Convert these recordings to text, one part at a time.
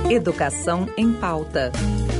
Educação em Pauta.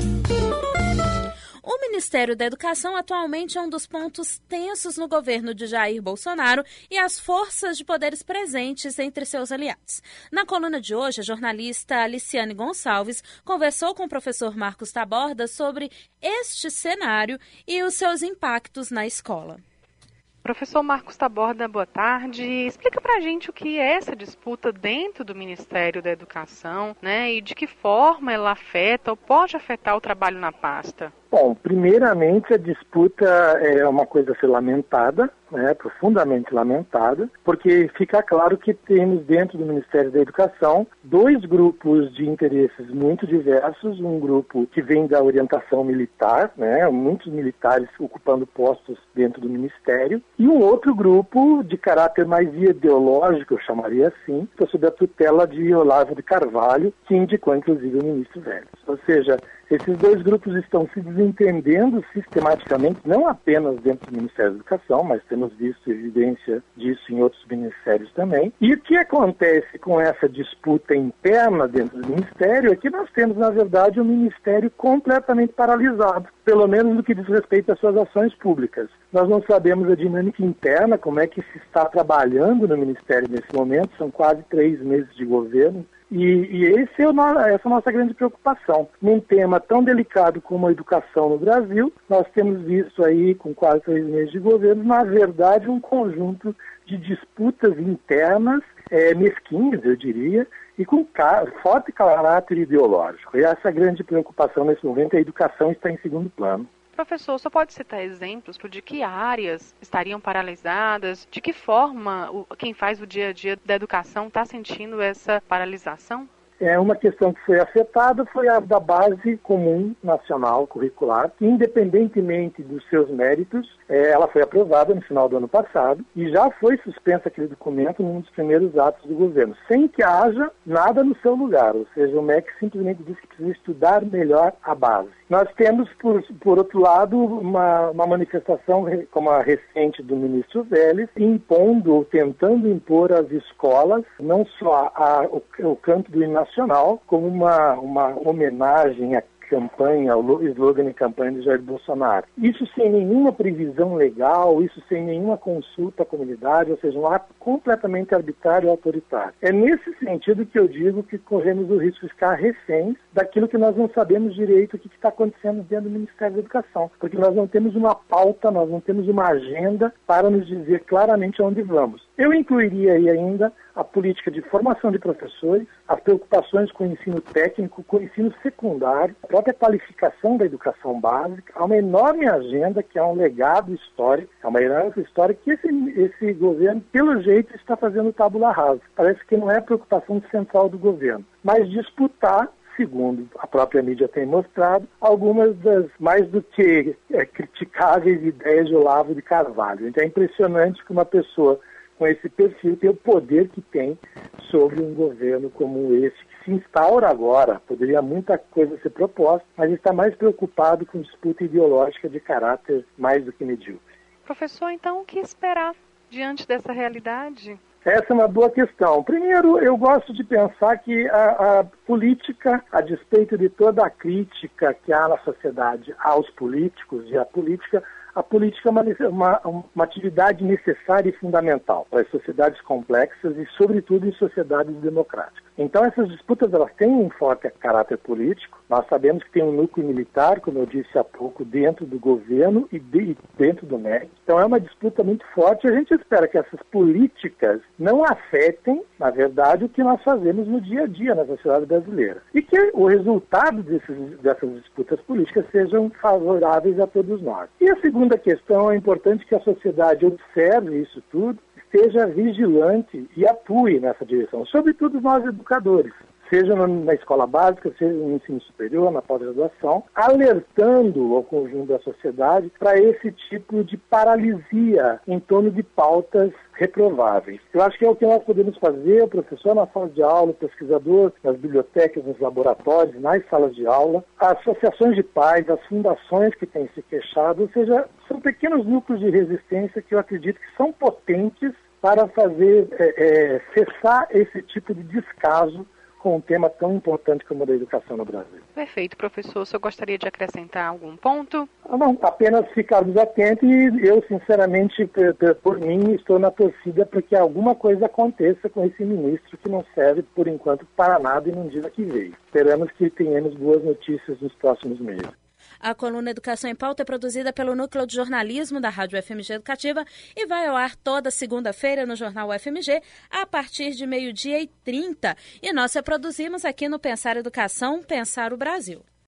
O Ministério da Educação atualmente é um dos pontos tensos no governo de Jair Bolsonaro e as forças de poderes presentes entre seus aliados. Na coluna de hoje, a jornalista Aliciane Gonçalves conversou com o professor Marcos Taborda sobre este cenário e os seus impactos na escola. Professor Marcos Taborda, boa tarde. Explica pra gente o que é essa disputa dentro do Ministério da Educação, né? E de que forma ela afeta ou pode afetar o trabalho na pasta. Bom, primeiramente a disputa é uma coisa a ser lamentada, né, profundamente lamentada, porque fica claro que temos dentro do Ministério da Educação dois grupos de interesses muito diversos, um grupo que vem da orientação militar, né, muitos militares ocupando postos dentro do Ministério, e um outro grupo de caráter mais ideológico, eu chamaria assim, sob a tutela de Olavo de Carvalho, que indicou inclusive o ministro Vélez. Ou seja, esses dois grupos estão se desentendendo sistematicamente, não apenas dentro do Ministério da Educação, mas temos visto evidência disso em outros ministérios também. E o que acontece com essa disputa interna dentro do Ministério é que nós temos, na verdade, um Ministério completamente paralisado, pelo menos no que diz respeito às suas ações públicas. Nós não sabemos a dinâmica interna, como é que se está trabalhando no Ministério nesse momento, são quase 3 meses de governo. E essa é a nossa grande preocupação. Num tema tão delicado como a educação no Brasil, nós temos visto aí, com quase 3 meses de governo, na verdade, um conjunto de disputas internas, mesquinhas, eu diria, e com forte caráter ideológico. E essa é a grande preocupação nesse momento, a educação está em segundo plano. Professor, só pode citar exemplos de que áreas estariam paralisadas? De que forma quem faz o dia a dia da educação está sentindo essa paralisação? Uma questão que foi afetada foi a da base comum nacional curricular, que independentemente dos seus méritos, ela foi aprovada no final do ano passado e já foi suspensa aquele documento num dos primeiros atos do governo, sem que haja nada no seu lugar, ou seja, o MEC simplesmente diz que precisa estudar melhor a base. Nós temos, por outro lado, uma manifestação como a recente do ministro Vélez, impondo ou tentando impor às escolas não só o canto do hino nacional, como uma homenagem à campanha, ao slogan de campanha de Jair Bolsonaro. Isso sem nenhuma previsão legal, isso sem nenhuma consulta à comunidade, ou seja, um ato completamente arbitrário e autoritário. É nesse sentido que eu digo que corremos o risco de ficar reféns daquilo que nós não sabemos direito o que está acontecendo dentro do Ministério da Educação, porque nós não temos uma pauta, nós não temos uma agenda para nos dizer claramente aonde vamos. Eu incluiria aí ainda a política de formação de professores, as preocupações com o ensino técnico, com o ensino secundário, a própria qualificação da educação básica, há uma enorme agenda que é um legado histórico, é uma herança histórica que esse governo, pelo jeito, está fazendo tabula rasa. Parece que não é a preocupação central do governo, mas disputar, segundo a própria mídia tem mostrado, algumas das mais do que criticáveis ideias de Olavo de Carvalho. Então é impressionante que uma pessoa com esse perfil tem o poder que tem sobre um governo como esse, que se instaura agora. Poderia muita coisa ser proposta, mas está mais preocupado com disputa ideológica de caráter mais do que medíocre. Professor, então o que esperar diante dessa realidade? Essa é uma boa questão. Primeiro, eu gosto de pensar que a política, a despeito de toda a crítica que há na sociedade aos políticos e à política é uma atividade necessária e fundamental para as sociedades complexas e, sobretudo, em sociedades democráticas. Então, essas disputas elas têm um forte caráter político. Nós sabemos que tem um núcleo militar, como eu disse há pouco, dentro do governo e dentro do MEC. Então, é uma disputa muito forte e a gente espera que essas políticas não afetem, na verdade, o que nós fazemos no dia a dia na sociedade brasileira. E que o resultado dessas disputas políticas sejam favoráveis a todos nós. E a segunda questão, é importante que a sociedade observe isso tudo, esteja vigilante e atue nessa direção, sobretudo nós educadores, seja na escola básica, seja no ensino superior, na pós-graduação, alertando o conjunto da sociedade para esse tipo de paralisia em torno de pautas reprováveis. Eu acho que é o que nós podemos fazer, o professor na sala de aula, o pesquisador nas bibliotecas, nos laboratórios, nas salas de aula, as associações de pais, as fundações que têm se queixado, ou seja, são pequenos núcleos de resistência que eu acredito que são potentes para fazer cessar esse tipo de descaso com um tema tão importante como o da educação no Brasil. Perfeito, professor. O senhor gostaria de acrescentar algum ponto? Não, apenas ficarmos atentos e eu, sinceramente, por mim, estou na torcida para que alguma coisa aconteça com esse ministro que não serve, por enquanto, para nada e não diz a que veio. Esperamos que tenhamos boas notícias nos próximos meses. A coluna Educação em Pauta é produzida pelo Núcleo de Jornalismo da Rádio FMG Educativa e vai ao ar toda segunda-feira no Jornal FMG, a partir de 12h30. E nós reproduzimos aqui no Pensar Educação, Pensar o Brasil.